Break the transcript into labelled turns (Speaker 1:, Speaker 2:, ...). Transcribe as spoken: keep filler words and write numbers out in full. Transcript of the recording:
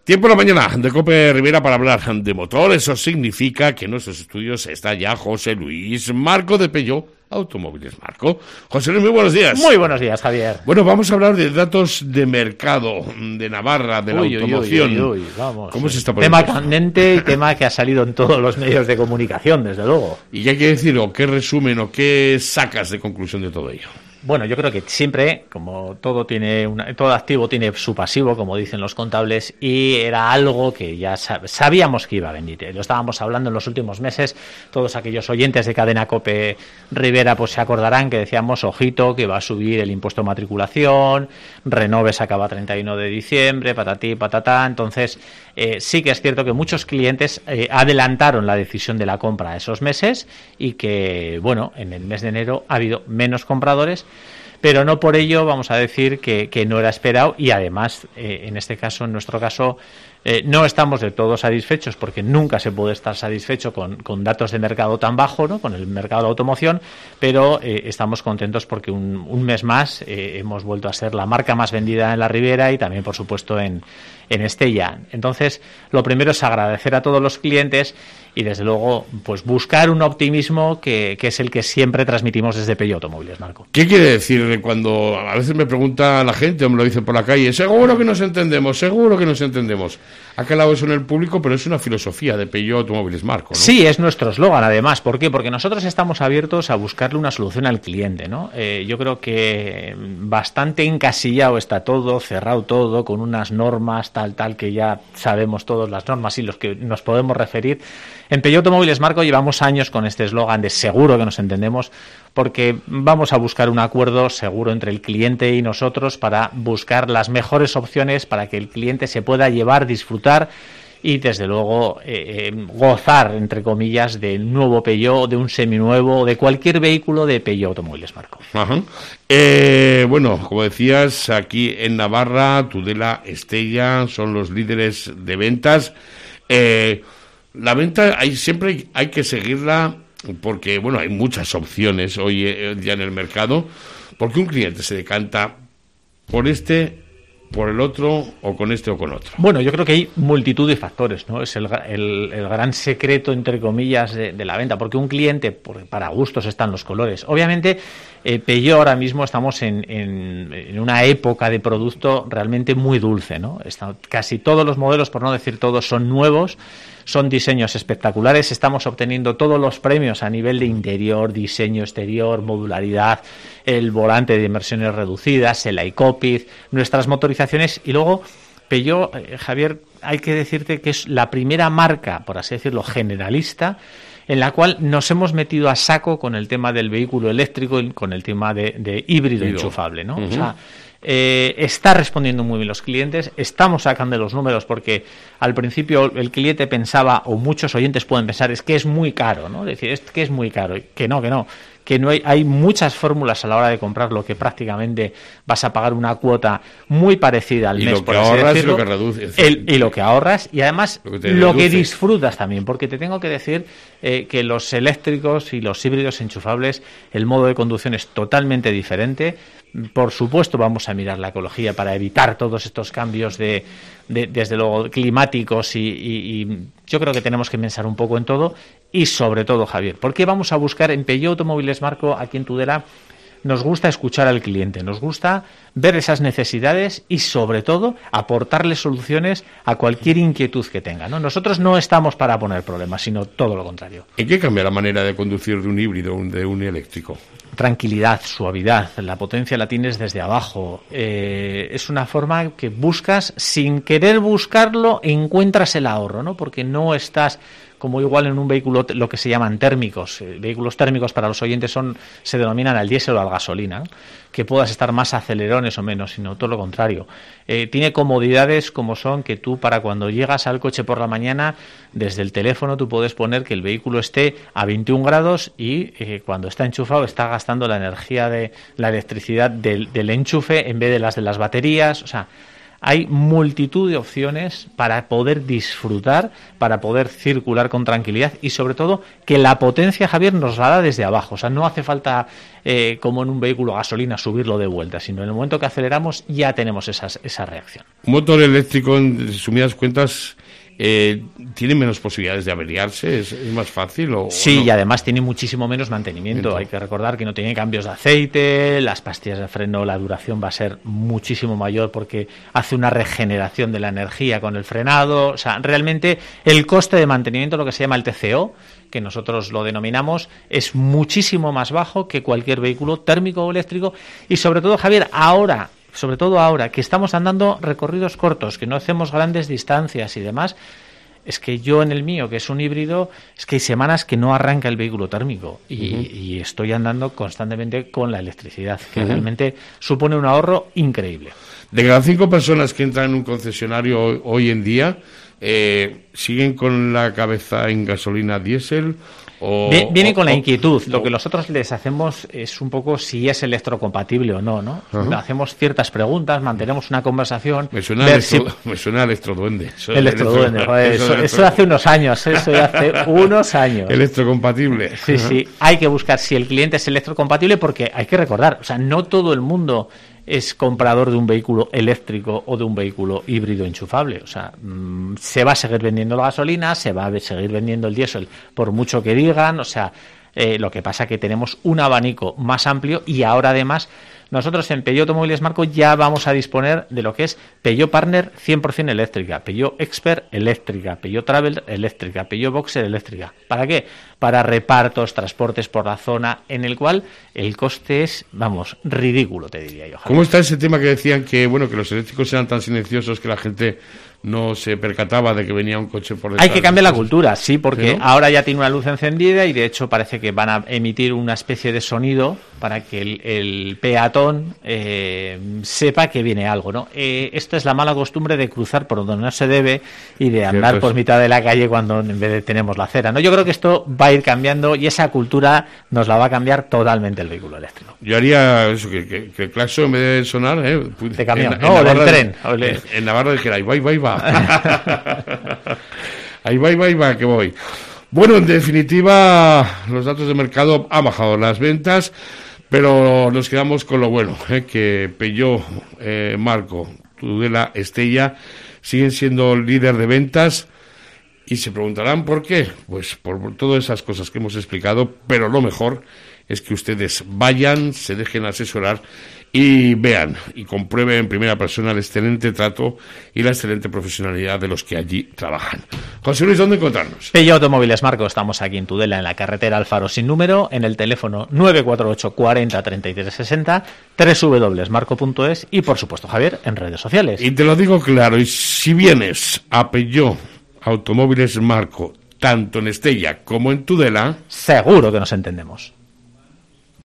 Speaker 1: Tiempo en la mañana de COPE Rivera para hablar de motor. Eso significa que en nuestros estudios está ya José Luis Marco de Peugeot Automóviles Marco. José Luis, muy buenos días.
Speaker 2: Muy buenos días, Javier.
Speaker 1: Bueno, vamos a hablar de datos de mercado de Navarra, de la
Speaker 2: uy,
Speaker 1: automoción.
Speaker 2: Uy, uy, uy, vamos.
Speaker 1: ¿Cómo se está poniendo?
Speaker 2: Tema candente y tema que ha salido en todos los medios de comunicación, desde luego.
Speaker 1: ¿Y qué hay que decir, o qué resumen, o qué sacas de conclusión de todo ello?
Speaker 2: Bueno, yo creo que siempre, como todo tiene una, todo activo tiene su pasivo, como dicen los contables, y era algo que ya sabíamos que iba a venir. Lo estábamos hablando en los últimos meses. Todos aquellos oyentes de Cadena COPE Rivera pues se acordarán que decíamos, ojito, que va a subir el impuesto de matriculación, Renove se acaba treinta y uno de diciembre, patatí, patatá. Entonces, eh, sí que es cierto que muchos clientes eh, adelantaron la decisión de la compra a esos meses y que, bueno, en el mes de enero ha habido menos compradores, pero no por ello vamos a decir que, que no era esperado, y además, eh, en este caso, en nuestro caso, eh, no estamos del todo satisfechos, porque nunca se puede estar satisfecho con, con datos de mercado tan bajos, ¿no?, con el mercado de la automoción, pero eh, estamos contentos porque un, un mes más eh, hemos vuelto a ser la marca más vendida en la Ribera y también, por supuesto, en, en Estella. Entonces, lo primero es agradecer a todos los clientes y, desde luego, pues buscar un optimismo que, que es el que siempre transmitimos desde Peugeot Automóviles, Marco.
Speaker 1: ¿Qué quiere decir cuando a veces me pregunta la gente o me lo dicen por la calle? Seguro que nos entendemos, seguro que nos entendemos. Ha calado eso en el público, pero es una filosofía de Peugeot Automóviles Marco, ¿no?
Speaker 2: Sí, es nuestro eslogan, además. ¿Por qué? Porque nosotros estamos abiertos a buscarle una solución al cliente, ¿no? Eh, yo creo que bastante encasillado está todo, cerrado todo, con unas normas tal, tal, que ya sabemos todos las normas y los que nos podemos referir. En Peugeot Automóviles Marco llevamos años con este eslogan de seguro que nos entendemos, porque vamos a buscar un acuerdo seguro entre el cliente y nosotros para buscar las mejores opciones para que el cliente se pueda llevar, disfrutar y, desde luego, eh, eh, gozar, entre comillas, del nuevo Peugeot, de un seminuevo, de cualquier vehículo de Peugeot Automóviles Marco.
Speaker 1: Ajá. Eh, bueno, como decías, aquí en Navarra, Tudela, Estella son los líderes de ventas. Eh, la venta hay siempre hay que seguirla, porque, bueno, hay muchas opciones hoy eh, ya en el mercado, porque un cliente se decanta por este, por el otro, o con este o con otro.
Speaker 2: Bueno, yo creo que hay multitud de factores, ¿no? Es el, el, el gran secreto, entre comillas, de, de la venta, porque un cliente, por, para gustos están los colores. Obviamente, eh, Peugeot ahora mismo estamos en, en, en una época de producto realmente muy dulce, ¿no? Está, casi todos los modelos, por no decir todos, son nuevos. Son diseños espectaculares, estamos obteniendo todos los premios a nivel de interior, diseño exterior, modularidad, el volante de dimensiones reducidas, el iCockpit, nuestras motorizaciones. Y luego, Peugeot, eh, Javier, hay que decirte que es la primera marca, por así decirlo, generalista, en la cual nos hemos metido a saco con el tema del vehículo eléctrico y con el tema de, de híbrido Híbrido. enchufable, ¿no? Uh-huh. O sea, Eh, está respondiendo muy bien los clientes, estamos sacando los números, porque al principio el cliente pensaba, o muchos oyentes pueden pensar, es que es muy caro, ¿no? Es decir, es que es muy caro, que no, que no, que no hay, hay muchas fórmulas a la hora de comprarlo, que prácticamente vas a pagar una cuota muy parecida al
Speaker 1: y
Speaker 2: mes,
Speaker 1: lo que
Speaker 2: por así
Speaker 1: ahorras
Speaker 2: decirlo,
Speaker 1: y lo que reduces,
Speaker 2: el, y lo que ahorras, y además
Speaker 1: lo que,
Speaker 2: lo que disfrutas también, porque te tengo que decir eh, que los eléctricos y los híbridos enchufables, el modo de conducción es totalmente diferente. Por supuesto, vamos a mirar la ecología para evitar todos estos cambios de, de desde luego, climáticos y, y, y yo creo que tenemos que pensar un poco en todo y, sobre todo, Javier, porque vamos a buscar en Peugeot Automóviles Marco, aquí en Tudela, nos gusta escuchar al cliente, nos gusta ver esas necesidades y, sobre todo, aportarle soluciones a cualquier inquietud que tenga, ¿no? Nosotros no estamos para poner problemas, sino todo lo contrario.
Speaker 1: ¿En qué cambia la manera de conducir de un híbrido o de un eléctrico?
Speaker 2: Tranquilidad, suavidad, la potencia la tienes desde abajo. Eh, es una forma que buscas, sin querer buscarlo, encuentras el ahorro, ¿no? Porque no estás como igual en un vehículo, lo que se llaman térmicos. Eh, vehículos térmicos, para los oyentes, son se denominan al diésel o al gasolina, ¿no? Que puedas estar más acelerones o menos, sino todo lo contrario. Eh, tiene comodidades como son que tú, para cuando llegas al coche por la mañana, desde el teléfono tú puedes poner que el vehículo esté a veintiún grados y eh, cuando está enchufado está gastando la energía de la electricidad del, del enchufe en vez de las de las baterías. O sea, hay multitud de opciones para poder disfrutar, para poder circular con tranquilidad y sobre todo que la potencia, Javier, nos la da desde abajo. O sea, no hace falta, eh, como en un vehículo a gasolina, subirlo de vuelta, sino en el momento que aceleramos ya tenemos esas, esa reacción.
Speaker 1: Un motor eléctrico, en resumidas cuentas, Eh, ¿tiene menos posibilidades de averiarse? ¿Es, es más fácil? O,
Speaker 2: sí,
Speaker 1: o no?
Speaker 2: Y además tiene muchísimo menos mantenimiento. Entonces, hay que recordar que no tiene cambios de aceite, las pastillas de freno, la duración va a ser muchísimo mayor porque hace una regeneración de la energía con el frenado. O sea, realmente el coste de mantenimiento, lo que se llama el T C O, que nosotros lo denominamos, es muchísimo más bajo que cualquier vehículo térmico o eléctrico. Y sobre todo, Javier, ahora... sobre todo ahora que estamos andando recorridos cortos, que no hacemos grandes distancias y demás, es que yo en el mío, que es un híbrido, es que hay semanas que no arranca el vehículo térmico y, uh-huh. y estoy andando constantemente con la electricidad, que uh-huh. realmente supone un ahorro increíble.
Speaker 1: De cada cinco personas que entran en un concesionario hoy, hoy en día, eh, ¿siguen con la cabeza en gasolina diésel? O,
Speaker 2: Viene
Speaker 1: o,
Speaker 2: con la
Speaker 1: o,
Speaker 2: inquietud.
Speaker 1: o,
Speaker 2: Lo que nosotros les hacemos es un poco si es electrocompatible o no, ¿no? Uh-huh. Hacemos ciertas preguntas, mantenemos una conversación.
Speaker 1: Me suena, electro, si... me suena electroduende.
Speaker 2: Electroduende, electro... eso, eso, eso hace unos años, eso hace unos años.
Speaker 1: Electrocompatible.
Speaker 2: Sí, uh-huh. sí. Hay que buscar si el cliente es electrocompatible porque hay que recordar, o sea, no todo el mundo es comprador de un vehículo eléctrico o de un vehículo híbrido enchufable. O sea, mmm, se va a seguir vendiendo la gasolina, se va a seguir vendiendo el diésel por mucho que digan. O sea, eh, lo que pasa que tenemos un abanico más amplio y ahora además nosotros en Peugeot Automóviles Marco ya vamos a disponer de lo que es Peugeot Partner cien por ciento eléctrica, Peugeot Expert eléctrica, Peugeot Travel eléctrica, Peugeot Boxer eléctrica. ¿Para qué? Para repartos, transportes por la zona, en el cual el coste es, vamos, ridículo, te diría yo. Javier.
Speaker 1: ¿Cómo está ese tema que decían que, bueno, que los eléctricos eran tan silenciosos que la gente no se percataba de que venía un coche por detrás?
Speaker 2: Hay que cambiar la cultura, sí, porque ¿sí, no? Ahora ya tiene una luz encendida y de hecho parece que van a emitir una especie de sonido para que el, el peatón eh, sepa que viene algo, ¿no? Eh, esto es la mala costumbre de cruzar por donde no se debe y de andar Cierto, por mitad de la calle cuando en vez de tenemos la acera, ¿no? Yo creo que esto va a ir cambiando y esa cultura nos la va a cambiar totalmente el vehículo eléctrico.
Speaker 1: Yo haría eso, que, que, que el claxon en vez de sonar, ¿eh?
Speaker 2: De camión, en, no, en del tren.
Speaker 1: En, en Navarra dijera, ahí va, ahí va, ahí va. ahí va, ahí va, ahí va, que voy. Bueno, en definitiva, los datos de mercado han bajado las ventas, pero nos quedamos con lo bueno, ¿eh? Que Peugeot, eh, Marco, Tudela, Estella siguen siendo líder de ventas. Y se preguntarán por qué. Pues por, por todas esas cosas que hemos explicado, pero lo mejor es que ustedes vayan, se dejen asesorar y vean y comprueben en primera persona el excelente trato y la excelente profesionalidad de los que allí trabajan. José Luis, ¿dónde encontrarnos?
Speaker 2: Peugeot Automóviles Marco, estamos aquí en Tudela, en la carretera Alfaro sin número, en el teléfono nueve cuatro ocho cuarenta treinta y tres sesenta, doble u doble u doble u punto marco punto es y por supuesto, Javier, en redes sociales.
Speaker 1: Y te lo digo claro, y si vienes a Peugeot Automóviles Marco, tanto en Estella como en Tudela,
Speaker 2: seguro que nos entendemos.